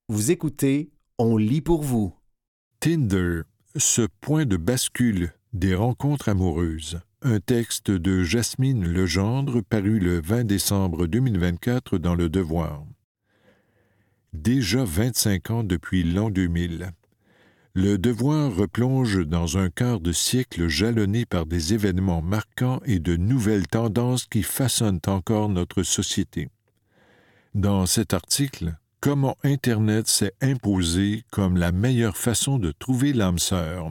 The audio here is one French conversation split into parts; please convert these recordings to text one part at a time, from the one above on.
Vous écoutez, on lit pour vous. Tinder, ce point de bascule des rencontres amoureuses. Un texte de Jasmine Legendre paru le 20 décembre 2024 dans Le Devoir. Déjà 25 ans depuis l'an 2000. Le Devoir replonge dans un quart de siècle jalonné par des événements marquants et de nouvelles tendances qui façonnent encore notre société. Dans cet article, comment Internet s'est imposé comme la meilleure façon de trouver l'âme sœur.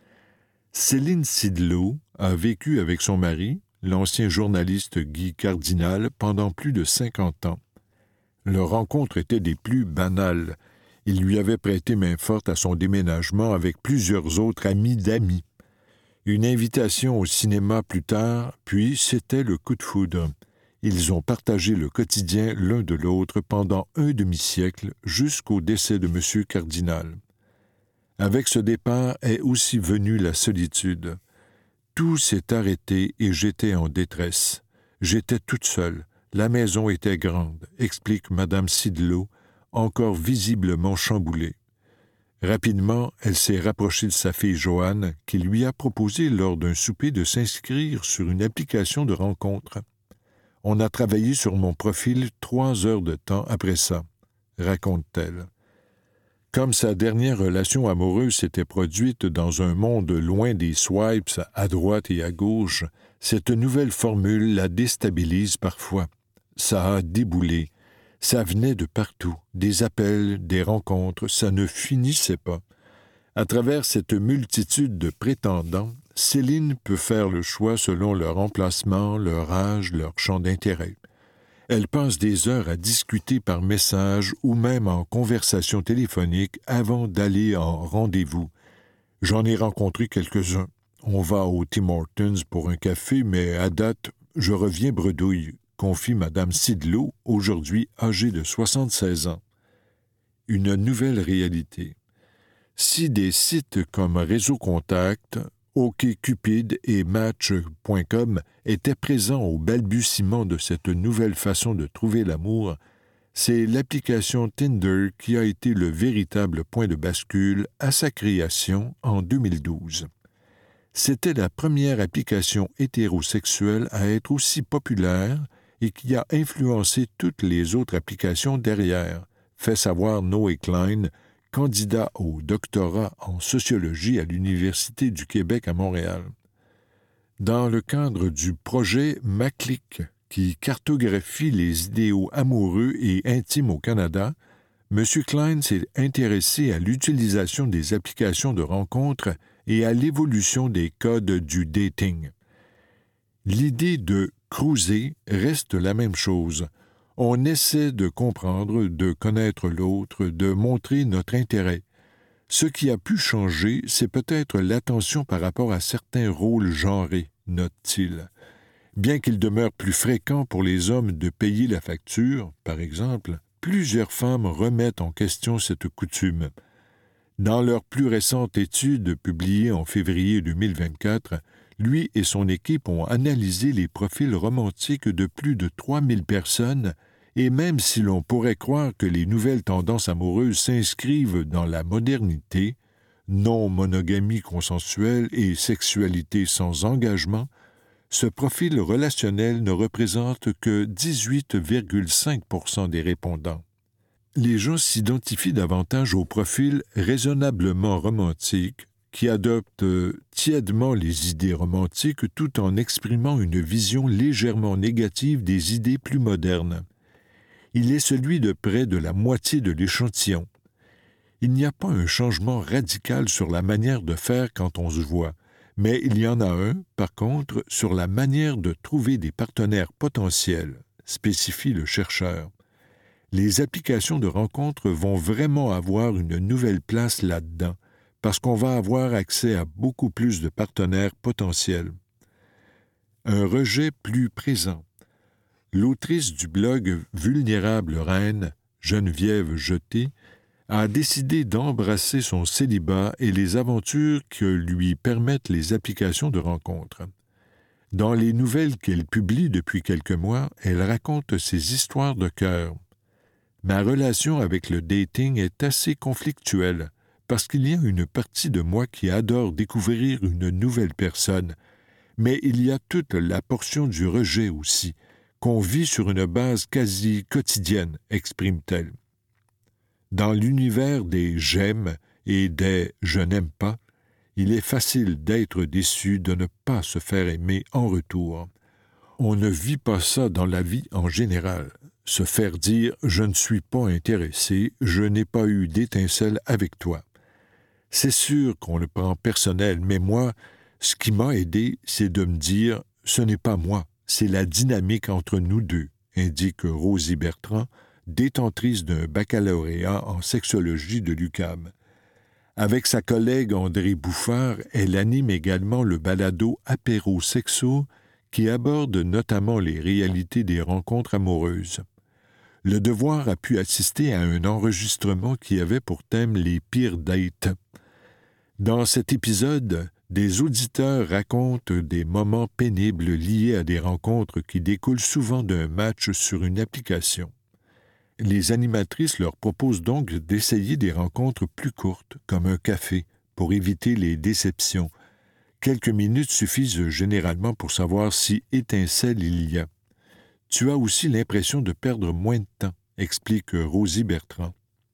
Céline Sidlot a vécu avec son mari, l'ancien journaliste Guy Cardinal, pendant plus de 50 ans. Leur rencontre était des plus banales. Il lui avait prêté main forte à son déménagement avec plusieurs autres amis d'amis. Une invitation au cinéma plus tard, puis c'était le coup de foudre. Ils ont partagé le quotidien l'un de l'autre pendant un demi-siècle jusqu'au décès de M. Cardinal. Avec ce départ est aussi venue la solitude. Tout s'est arrêté et j'étais en détresse. J'étais toute seule. La maison était grande, explique Mme Sidlot, encore visiblement chamboulée. Rapidement, elle s'est rapprochée de sa fille Joanne, qui lui a proposé lors d'un souper de s'inscrire sur une application de rencontre. On a travaillé sur mon profil 3 heures de temps après ça, raconte-t-elle. Comme sa dernière relation amoureuse s'était produite dans un monde loin des swipes à droite et à gauche, cette nouvelle formule la déstabilise parfois. Ça a déboulé. Ça venait de partout. Des appels, des rencontres, ça ne finissait pas. À travers cette multitude de prétendants, Céline peut faire le choix selon leur emplacement, leur âge, leur champ d'intérêt. Elle passe des heures à discuter par message ou même en conversation téléphonique avant d'aller en rendez-vous. J'en ai rencontré quelques-uns. On va au Tim Hortons pour un café, mais à date, je reviens bredouille, confie Mme Sidlot, aujourd'hui âgée de 76 ans. Une nouvelle réalité. Si des sites comme Réseau Contact, OkCupid et Match.com étaient présents au balbutiement de cette nouvelle façon de trouver l'amour, c'est l'application Tinder qui a été le véritable point de bascule à sa création en 2012. C'était la première application hétérosexuelle à être aussi populaire et qui a influencé toutes les autres applications derrière, fait savoir Noé Klein, candidat au doctorat en sociologie à l'Université du Québec à Montréal. Dans le cadre du projet Maclick, qui cartographie les idéaux amoureux et intimes au Canada, M. Klein s'est intéressé à l'utilisation des applications de rencontres et à l'évolution des codes du dating. L'idée de cruiser reste la même chose. On essaie de comprendre, de connaître l'autre, de montrer notre intérêt. Ce qui a pu changer, c'est peut-être l'attention par rapport à certains rôles genrés, note-t-il. Bien qu'il demeure plus fréquent pour les hommes de payer la facture, par exemple, plusieurs femmes remettent en question cette coutume. Dans leur plus récente étude publiée en février 2024, lui et son équipe ont analysé les profils romantiques de plus de 3000 personnes et même si l'on pourrait croire que les nouvelles tendances amoureuses s'inscrivent dans la modernité, non-monogamie consensuelle et sexualité sans engagement, ce profil relationnel ne représente que 18,5% des répondants. Les gens s'identifient davantage au profil raisonnablement romantique, qui adopte tièdement les idées romantiques tout en exprimant une vision légèrement négative des idées plus modernes. Il est celui de près de la moitié de l'échantillon. Il n'y a pas un changement radical sur la manière de faire quand on se voit, mais il y en a un, par contre, sur la manière de trouver des partenaires potentiels, spécifie le chercheur. Les applications de rencontres vont vraiment avoir une nouvelle place là-dedans, parce qu'on va avoir accès à beaucoup plus de partenaires potentiels. Un rejet plus présent. L'autrice du blog Vulnérable Reine, Geneviève Jeté, a décidé d'embrasser son célibat et les aventures que lui permettent les applications de rencontres. Dans les nouvelles qu'elle publie depuis quelques mois, elle raconte ses histoires de cœur. Ma relation avec le dating est assez conflictuelle parce qu'il y a une partie de moi qui adore découvrir une nouvelle personne, mais il y a toute la portion du rejet aussi, qu'on vit sur une base quasi quotidienne, exprime-t-elle. Dans l'univers des « j'aime » et des « je n'aime pas », il est facile d'être déçu de ne pas se faire aimer en retour. On ne vit pas ça dans la vie en général. Se faire dire « je ne suis pas intéressé, je n'ai pas eu d'étincelle avec toi ». C'est sûr qu'on le prend personnel, mais moi, ce qui m'a aidé, c'est de me dire « ce n'est pas moi, c'est la dynamique entre nous deux », indique Rosie Bertrand, détentrice d'un baccalauréat en sexologie de l'UQAM. Avec sa collègue André Bouffard, elle anime également le balado Apéro Sexo, qui aborde notamment les réalités des rencontres amoureuses. Le Devoir a pu assister à un enregistrement qui avait pour thème les pires dates. Dans cet épisode, des auditeurs racontent des moments pénibles liés à des rencontres qui découlent souvent d'un match sur une application. Les animatrices leur proposent donc d'essayer des rencontres plus courtes, comme un café, pour éviter les déceptions. Quelques minutes suffisent généralement pour savoir si étincelle il y a. Tu as aussi l'impression de perdre moins de temps, explique Rosie Bertrand.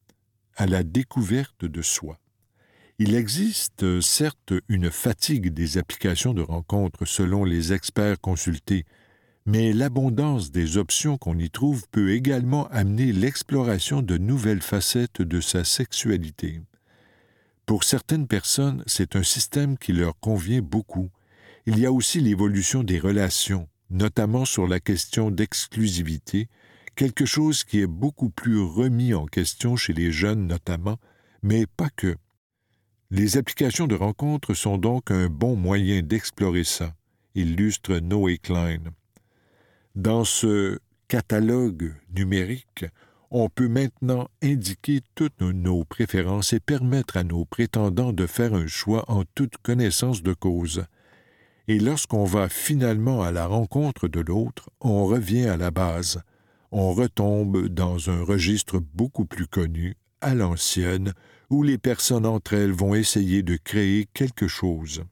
À la découverte de soi. Il existe certes une fatigue des applications de rencontres selon les experts consultés, mais l'abondance des options qu'on y trouve peut également amener l'exploration de nouvelles facettes de sa sexualité. Pour certaines personnes, c'est un système qui leur convient beaucoup. Il y a aussi l'évolution des relations, notamment sur la question d'exclusivité, quelque chose qui est beaucoup plus remis en question chez les jeunes notamment, mais pas que. Les applications de rencontres sont donc un bon moyen d'explorer ça, illustre Noé Klein. Dans ce catalogue numérique, on peut maintenant indiquer toutes nos préférences et permettre à nos prétendants de faire un choix en toute connaissance de cause. Et lorsqu'on va finalement à la rencontre de l'autre, on revient à la base. On retombe dans un registre beaucoup plus connu, à l'ancienne, où les personnes entre elles vont essayer de créer quelque chose.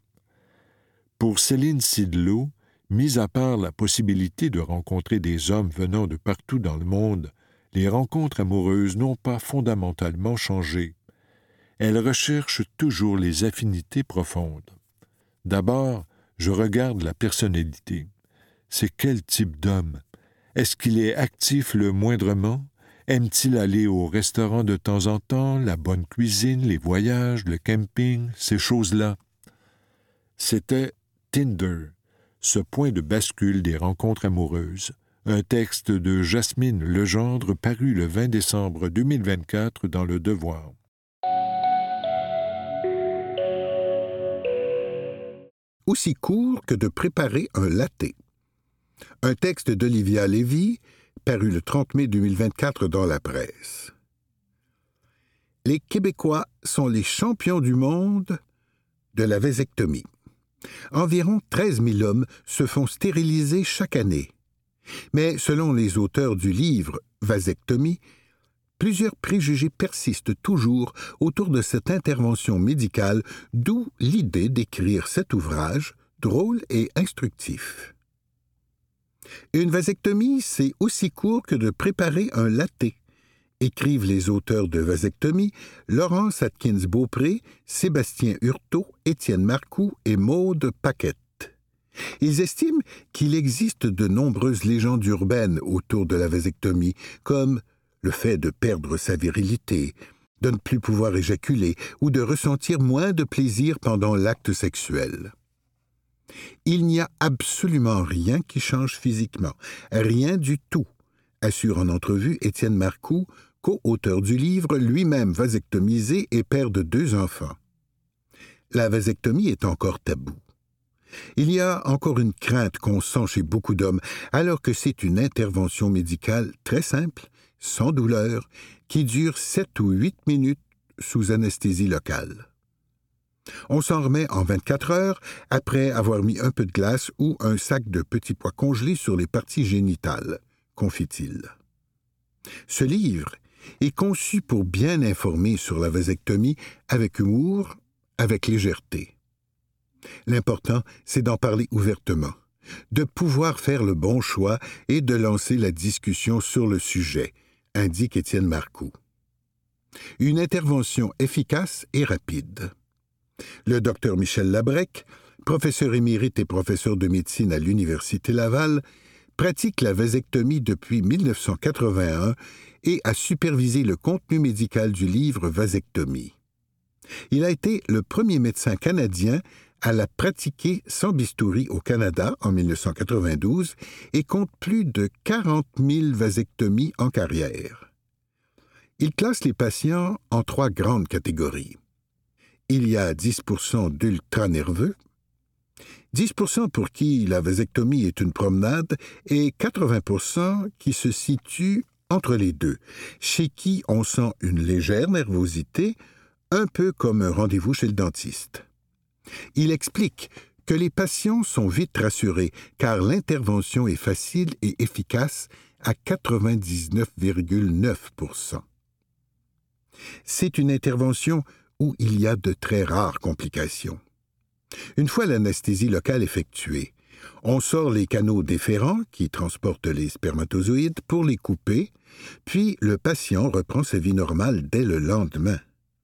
Pour Céline Sidlot, mis à part la possibilité de rencontrer des hommes venant de partout dans le monde, les rencontres amoureuses n'ont pas fondamentalement changé. Elles recherchent toujours les affinités profondes. D'abord, je regarde la personnalité. C'est quel type d'homme? Est-ce qu'il est actif le moindrement? Aime-t-il aller au restaurant de temps en temps, la bonne cuisine, les voyages, le camping, ces choses-là? C'était Tinder, ce point de bascule des rencontres amoureuses, un texte de Jasmine Legendre paru le 20 décembre 2024 dans Le Devoir. Aussi court que de préparer un latte. Un texte d'Olivia Lévy, paru le 30 mai 2024 dans la presse. Les Québécois sont les champions du monde de la vasectomie. Environ 13 000 hommes se font stériliser chaque année. Mais selon les auteurs du livre « Vasectomie », plusieurs préjugés persistent toujours autour de cette intervention médicale, d'où l'idée d'écrire cet ouvrage, drôle et instructif. Une vasectomie, c'est aussi court que de préparer un latte, écrivent les auteurs de Vasectomie, Laurence Atkins-Beaupré, Sébastien Hurtaud, Étienne Marcoux et Maude Paquette. Ils estiment qu'il existe de nombreuses légendes urbaines autour de la vasectomie, comme le fait de perdre sa virilité, de ne plus pouvoir éjaculer ou de ressentir moins de plaisir pendant l'acte sexuel. Il n'y a absolument rien qui change physiquement, rien du tout, assure en entrevue Étienne Marcoux, co-auteur du livre, lui-même vasectomisé et père de 2 enfants. La vasectomie est encore tabou. Il y a encore une crainte qu'on sent chez beaucoup d'hommes, alors que c'est une intervention médicale très simple, sans douleur, qui dure 7 ou 8 minutes sous anesthésie locale. On s'en remet en 24 heures après avoir mis un peu de glace ou un sac de petits pois congelés sur les parties génitales, confie-t-il. Ce livre est conçu pour bien informer sur la vasectomie avec humour, avec légèreté. L'important, c'est d'en parler ouvertement, de pouvoir faire le bon choix et de lancer la discussion sur le sujet, indique Étienne Marcoux. Une intervention efficace et rapide. Le docteur Michel Labrec, professeur émérite et professeur de médecine à l'Université Laval, pratique la vasectomie depuis 1981 et a supervisé le contenu médical du livre Vasectomie. Il a été le premier médecin canadien à la pratiquer sans bistouri au Canada en 1992 et compte plus de 40 000 vasectomies en carrière. Il classe les patients en 3 grandes catégories. Il y a 10% d'ultra-nerveux, 10% pour qui la vasectomie est une promenade et 80% qui se situent entre les deux, chez qui on sent une légère nervosité, un peu comme un rendez-vous chez le dentiste. Il explique que les patients sont vite rassurés car l'intervention est facile et efficace à 99,9%. C'est une intervention où il y a de très rares complications. Une fois l'anesthésie locale effectuée, on sort les canaux déférents qui transportent les spermatozoïdes pour les couper, puis le patient reprend sa vie normale dès le lendemain.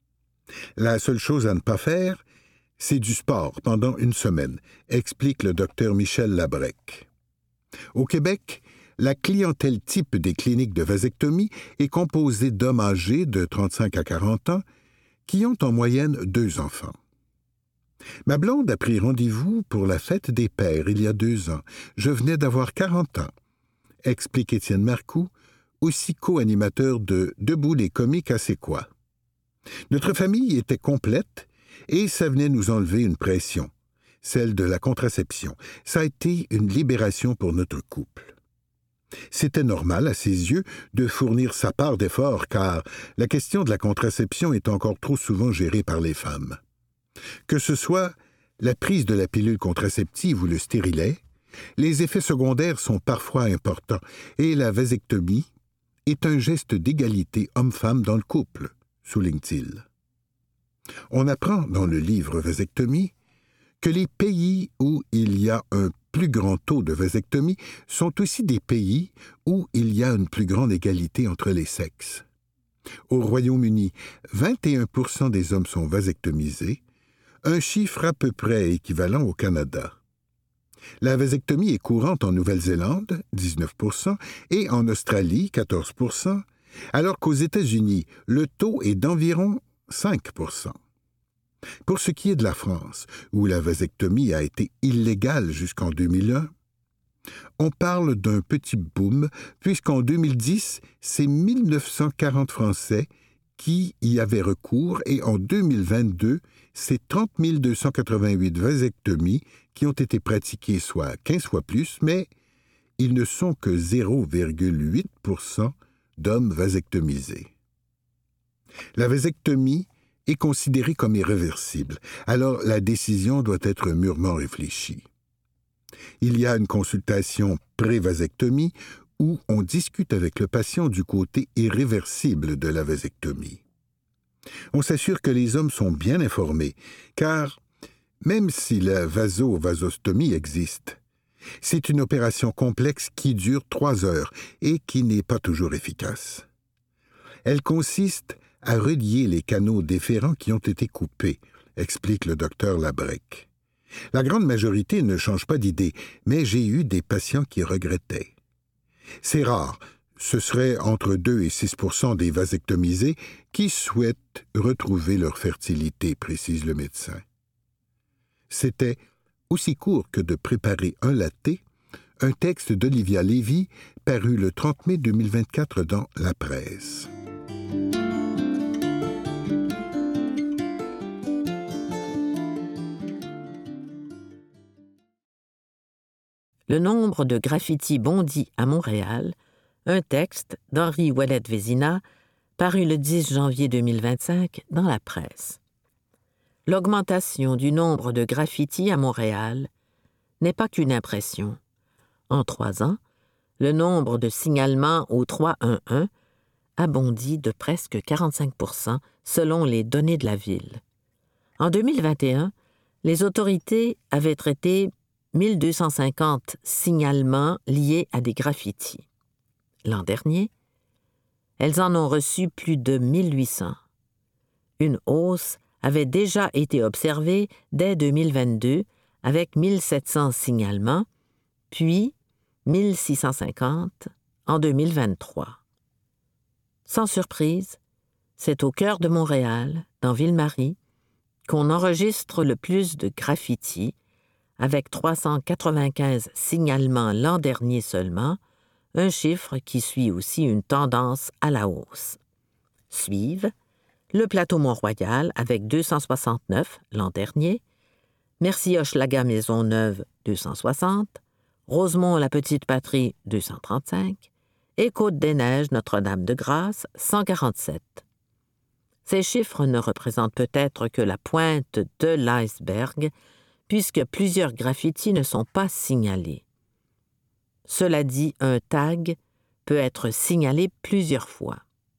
La seule chose à ne pas faire, c'est du sport pendant 1 semaine, explique le docteur Michel Labrec. Au Québec, la clientèle type des cliniques de vasectomie est composée d'hommes âgés de 35 à 40 ans qui ont en moyenne 2 enfants. Ma blonde a pris rendez-vous pour la fête des pères il y a 2 ans. Je venais d'avoir 40 ans, explique Étienne Marcoux, aussi co-animateur de Debout les comiques à C'est quoi. Notre famille était complète et ça venait nous enlever une pression, celle de la contraception. Ça a été une libération pour notre couple. C'était normal, à ses yeux, de fournir sa part d'effort car la question de la contraception est encore trop souvent gérée par les femmes. Que ce soit la prise de la pilule contraceptive ou le stérilet, les effets secondaires sont parfois importants et la vasectomie est un geste d'égalité homme-femme dans le couple, souligne-t-il. On apprend dans le livre Vasectomie que les pays où il y a un plus grand taux de vasectomie sont aussi des pays où il y a une plus grande égalité entre les sexes. Au Royaume-Uni, 21% des hommes sont vasectomisés, un chiffre à peu près équivalent au Canada. La vasectomie est courante en Nouvelle-Zélande, 19%, et en Australie, 14%, alors qu'aux États-Unis, le taux est d'environ 5%. Pour ce qui est de la France, où la vasectomie a été illégale jusqu'en 2001, on parle d'un petit boom, puisqu'en 2010, c'est 1940 Français qui y avaient recours et en 2022, c'est 30 288 vasectomies qui ont été pratiquées, soit 15 fois plus, mais ils ne sont que 0,8% d'hommes vasectomisés. La vasectomie est considérée comme irréversible, alors la décision doit être mûrement réfléchie. Il y a une consultation pré-vasectomie où on discute avec le patient du côté irréversible de la vasectomie. On s'assure que les hommes sont bien informés, car même si la vasostomie existe, c'est une opération complexe qui dure 3 heures et qui n'est pas toujours efficace. Elle consiste à relier les canaux déférents qui ont été coupés, explique le docteur Labrec. La grande majorité ne change pas d'idée, mais j'ai eu des patients qui regrettaient. C'est rare, ce serait entre 2 et 6% des vasectomisés qui souhaitent retrouver leur fertilité, précise le médecin. C'était aussi court que de préparer un latte, un texte d'Olivia Lévy paru le 30 mai 2024 dans La Presse. Le nombre de graffitis bondit à Montréal, un texte d'Henri Ouellette-Vézina, paru le 10 janvier 2025 dans La Presse. L'augmentation du nombre de graffitis à Montréal n'est pas qu'une impression. En 3 ans, le nombre de signalements au 311 a bondi de presque 45 % selon les données de la ville. En 2021, les autorités avaient traité 1250 signalements liés à des graffitis. L'an dernier, elles en ont reçu plus de 1800. Une hausse avait déjà été observée dès 2022 avec 1700 signalements, puis 1650 en 2023. Sans surprise, c'est au cœur de Montréal, dans Ville-Marie, qu'on enregistre le plus de graffitis, avec 395 signalements l'an dernier seulement, un chiffre qui suit aussi une tendance à la hausse. Suivent le plateau Mont-Royal avec 269 l'an dernier, Merci-Hochelaga-Maisonneuve 260, Rosemont-la-Petite-Patrie 235 et Côte-des-Neiges Notre-Dame-de-Grâce 147. Ces chiffres ne représentent peut-être que la pointe de l'iceberg, puisque plusieurs graffitis ne sont pas signalés. Cela dit, un tag peut être signalé plusieurs fois.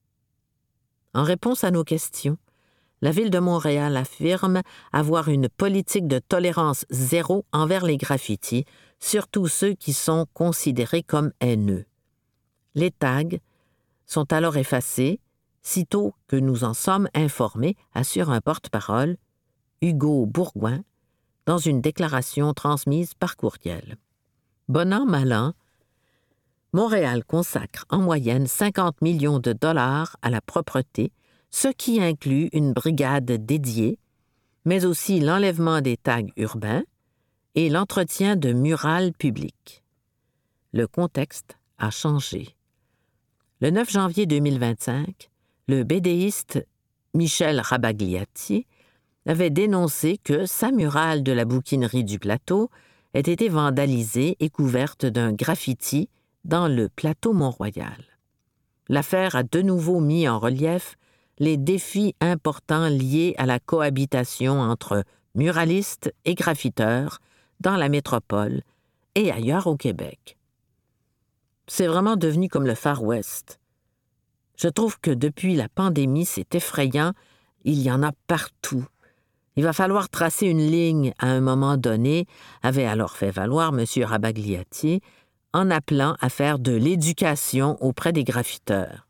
En réponse à nos questions, la Ville de Montréal affirme avoir une politique de tolérance zéro envers les graffitis, surtout ceux qui sont considérés comme haineux. Les tags sont alors effacés, sitôt que nous en sommes informés, assure un porte-parole, Hugo Bourgouin, dans une déclaration transmise par courriel. Bon an, mal an, Montréal consacre en moyenne 50 millions de dollars à la propreté, ce qui inclut une brigade dédiée, mais aussi l'enlèvement des tags urbains et l'entretien de murales publiques. Le contexte a changé. Le 9 janvier 2025, le bédéiste Michel Rabagliati avait dénoncé que sa murale de la bouquinerie du plateau ait été vandalisée et couverte d'un graffiti dans le plateau Mont-Royal. L'affaire a de nouveau mis en relief les défis importants liés à la cohabitation entre muralistes et graffiteurs dans la métropole et ailleurs au Québec. C'est vraiment devenu comme le Far West. Je trouve que depuis la pandémie, c'est effrayant, il y en a partout. Il va falloir tracer une ligne à un moment donné, avait alors fait valoir M. Rabagliati, en appelant à faire de l'éducation auprès des graffiteurs.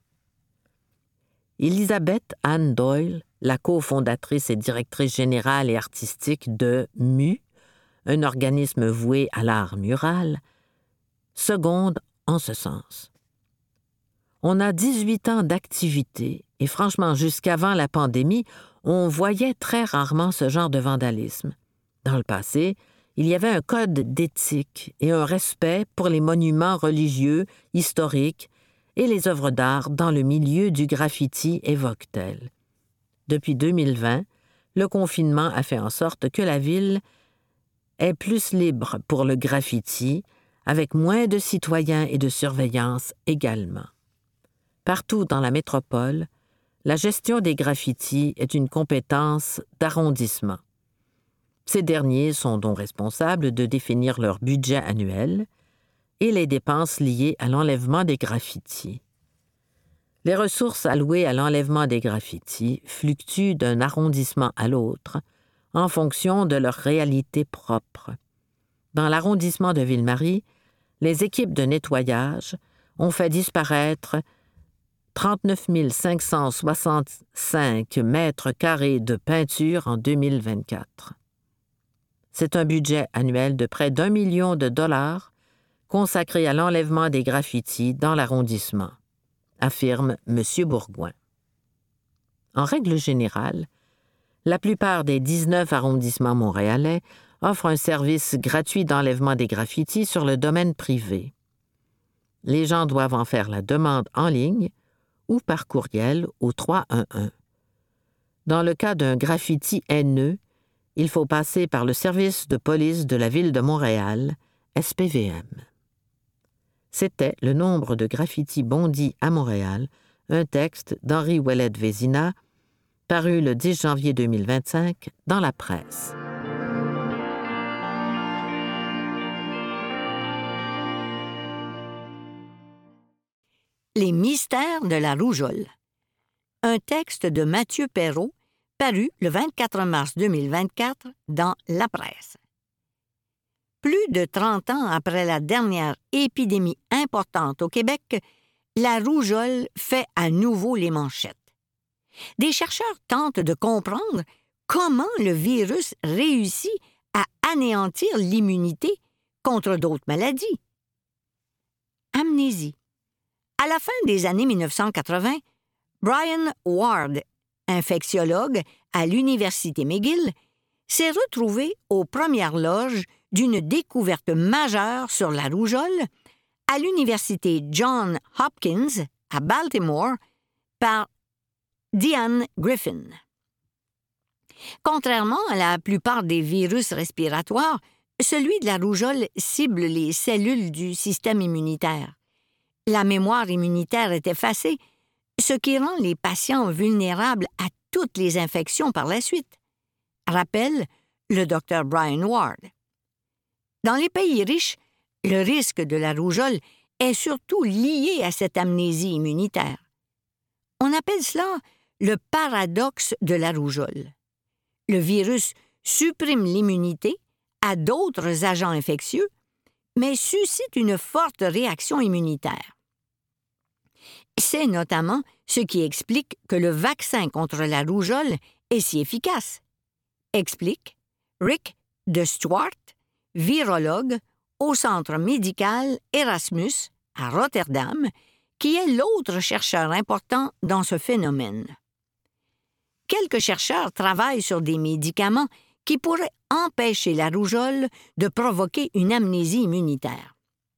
Elisabeth Anne Doyle, la cofondatrice et directrice générale et artistique de MU, un organisme voué à l'art mural, seconde en ce sens. On a 18 ans d'activité et franchement, jusqu'avant la pandémie, on voyait très rarement ce genre de vandalisme. Dans le passé, il y avait un code d'éthique et un respect pour les monuments religieux, historiques et les œuvres d'art dans le milieu du graffiti, évoque-t-elle. Depuis 2020, le confinement a fait en sorte que la ville est plus libre pour le graffiti, avec moins de citoyens et de surveillance également. Partout dans la métropole, la gestion des graffitis est une compétence d'arrondissement. Ces derniers sont donc responsables de définir leur budget annuel et les dépenses liées à l'enlèvement des graffitis. Les ressources allouées à l'enlèvement des graffitis fluctuent d'un arrondissement à l'autre en fonction de leur réalité propre. Dans l'arrondissement de Ville-Marie, les équipes de nettoyage ont fait disparaître 39 565 mètres carrés de peinture en 2024. C'est un budget annuel de près d'1 million de dollars consacré à l'enlèvement des graffitis dans l'arrondissement, affirme M. Bourgouin. En règle générale, la plupart des 19 arrondissements montréalais offrent un service gratuit d'enlèvement des graffitis sur le domaine privé. Les gens doivent en faire la demande en ligne ou par courriel au 311. Dans le cas d'un graffiti haineux, il faut passer par le service de police de la Ville de Montréal, SPVM. C'était Le nombre de graffitis bondit à Montréal, un texte d'Henri Ouellet-Vézina, paru le 10 janvier 2025 dans la presse. Les mystères de la rougeole. Un texte de Mathieu Perrault, paru le 24 mars 2024 dans La Presse. Plus de 30 ans après la dernière épidémie importante au Québec, la rougeole fait à nouveau les manchettes. Des chercheurs tentent de comprendre comment le virus réussit à anéantir l'immunité contre d'autres maladies. Amnésie. À la fin des années 1980, Brian Ward, infectiologue à l'Université McGill, s'est retrouvé aux premières loges d'une découverte majeure sur la rougeole à l'Université Johns Hopkins à Baltimore par Diane Griffin. Contrairement à la plupart des virus respiratoires, celui de la rougeole cible les cellules du système immunitaire. La mémoire immunitaire est effacée, ce qui rend les patients vulnérables à toutes les infections par la suite, rappelle le Dr. Brian Ward. Dans les pays riches, le risque de la rougeole est surtout lié à cette amnésie immunitaire. On appelle cela le paradoxe de la rougeole. Le virus supprime l'immunité à d'autres agents infectieux, mais suscite une forte réaction immunitaire. C'est notamment ce qui explique que le vaccin contre la rougeole est si efficace, explique Rick de Stuart, virologue au Centre médical Erasmus à Rotterdam, qui est l'autre chercheur important dans ce phénomène. Quelques chercheurs travaillent sur des médicaments qui pourraient empêcher la rougeole de provoquer une amnésie immunitaire.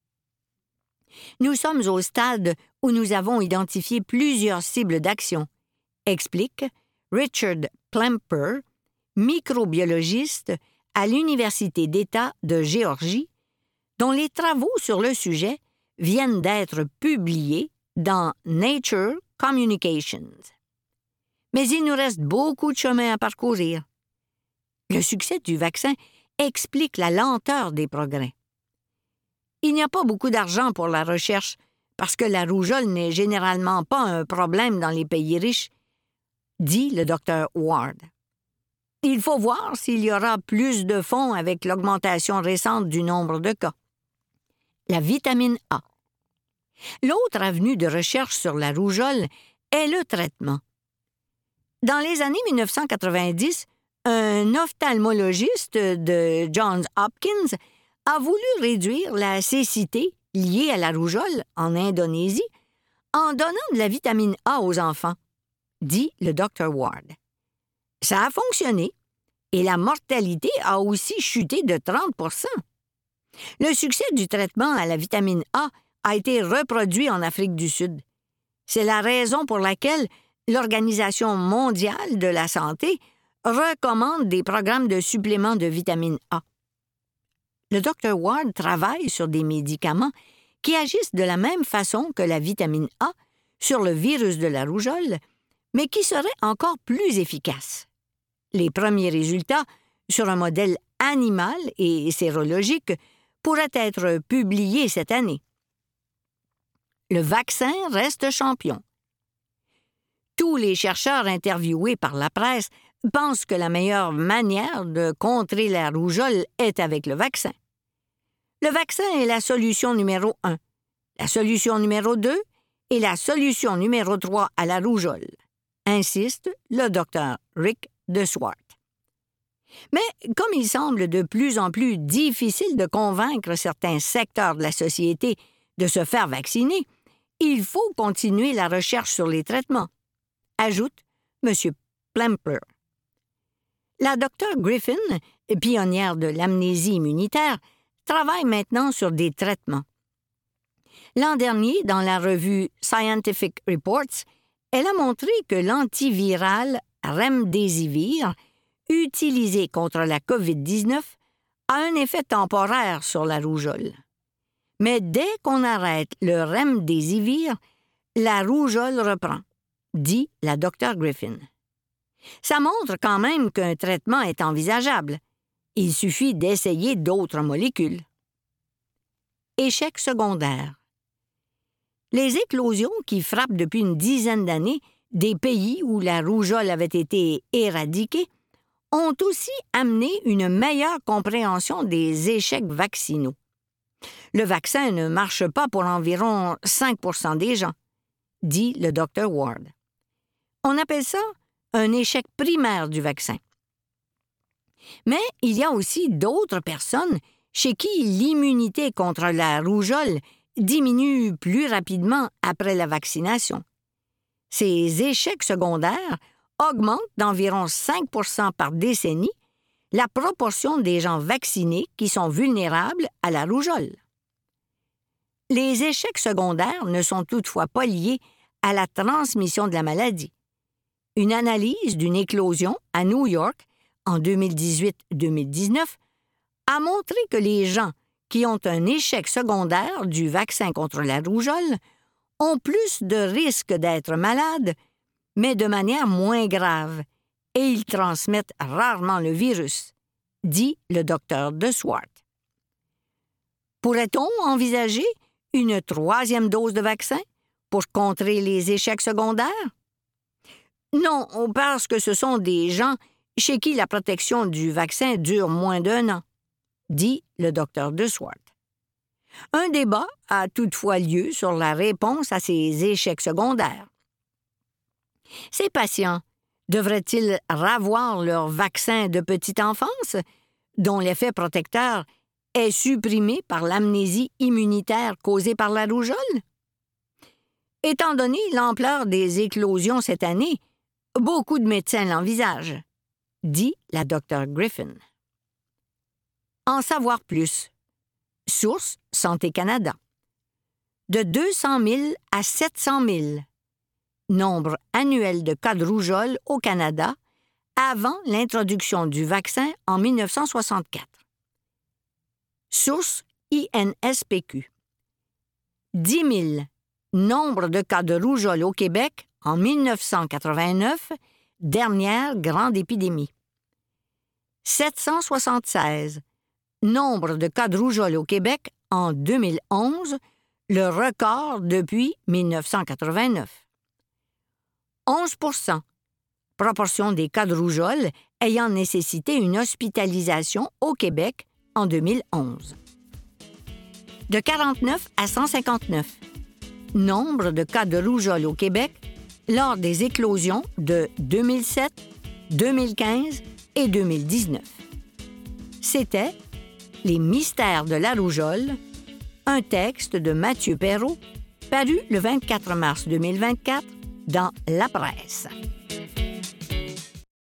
Nous sommes au stade où nous avons identifié plusieurs cibles d'action, explique Richard Plemper, microbiologiste à l'Université d'État de Géorgie, dont les travaux sur le sujet viennent d'être publiés dans Nature Communications. Mais il nous reste beaucoup de chemin à parcourir. Le succès du vaccin explique la lenteur des progrès. Il n'y a pas beaucoup d'argent pour la recherche parce que la rougeole n'est généralement pas un problème dans les pays riches, dit le Dr. Ward. Il faut voir s'il y aura plus de fonds avec l'augmentation récente du nombre de cas. La vitamine A. L'autre avenue de recherche sur la rougeole est le traitement. Dans les années 1990, un ophtalmologiste de Johns Hopkins a voulu réduire la cécité liée à la rougeole en Indonésie en donnant de la vitamine A aux enfants, dit le Dr. Ward. Ça a fonctionné et la mortalité a aussi chuté de 30%. Le succès du traitement à la vitamine A été reproduit en Afrique du Sud. C'est la raison pour laquelle l'Organisation mondiale de la santé recommande des programmes de suppléments de vitamine A. Le Dr. Ward travaille sur des médicaments qui agissent de la même façon que la vitamine A sur le virus de la rougeole, mais qui seraient encore plus efficaces. Les premiers résultats sur un modèle animal et sérologique pourraient être publiés cette année. Le vaccin reste champion. Tous les chercheurs interviewés par la presse pensent que la meilleure manière de contrer la rougeole est avec le vaccin. Le vaccin est la solution numéro 1, la solution numéro 2 et la solution numéro 3 à la rougeole, insiste le Dr. Rick de Swart. Mais comme il semble de plus en plus difficile de convaincre certains secteurs de la société de se faire vacciner, il faut continuer la recherche sur les traitements, ajoute M. Plemper. La Dr. Griffin, pionnière de l'amnésie immunitaire, travaille maintenant sur des traitements. L'an dernier, dans la revue Scientific Reports, elle a montré que l'antiviral Remdesivir, utilisé contre la COVID-19, a un effet temporaire sur la rougeole. Mais dès qu'on arrête le Remdesivir, la rougeole reprend, dit la Dr. Griffin. Ça montre quand même qu'un traitement est envisageable. Il suffit d'essayer d'autres molécules. Échec secondaire. Les éclosions qui frappent depuis une dizaine d'années des pays où la rougeole avait été éradiquée ont aussi amené une meilleure compréhension des échecs vaccinaux. Le vaccin ne marche pas pour environ 5% des gens, dit le Dr. Ward. On appelle ça un échec primaire du vaccin. Mais il y a aussi d'autres personnes chez qui l'immunité contre la rougeole diminue plus rapidement après la vaccination. Ces échecs secondaires augmentent d'environ 5% par décennie la proportion des gens vaccinés qui sont vulnérables à la rougeole. Les échecs secondaires ne sont toutefois pas liés à la transmission de la maladie. Une analyse d'une éclosion à New York en 2018-2019 a montré que les gens qui ont un échec secondaire du vaccin contre la rougeole ont plus de risques d'être malades, mais de manière moins grave, et ils transmettent rarement le virus, dit le docteur de Swart. Pourrait-on envisager une 3e dose de vaccin pour contrer les échecs secondaires? Non, parce que ce sont des gens chez qui la protection du vaccin dure moins d'1 an, dit le docteur de Swart. Un débat a toutefois lieu sur la réponse à ces échecs secondaires. Ces patients devraient-ils ravoir leur vaccin de petite enfance, dont l'effet protecteur est supprimé par l'amnésie immunitaire causée par la rougeole? Étant donné l'ampleur des éclosions cette année, beaucoup de médecins l'envisagent, dit la Dr. Griffin. En savoir plus. Source Santé Canada. De 200 000 à 700 000. Nombre annuel de cas de rougeole au Canada avant l'introduction du vaccin en 1964. Source INSPQ. 10 000. Nombre de cas de rougeole au Québec en 1989, dernière grande épidémie. 776. Nombre de cas de rougeole au Québec en 2011, le record depuis 1989. 11%, proportion des cas de rougeole ayant nécessité une hospitalisation au Québec en 2011. De 49 à 159, nombre de cas de rougeole au Québec lors des éclosions de 2007, 2015 et 2019. C'était « Les mystères de la rougeole », un texte de Mathieu Perrault, paru le 24 mars 2024 dans La Presse.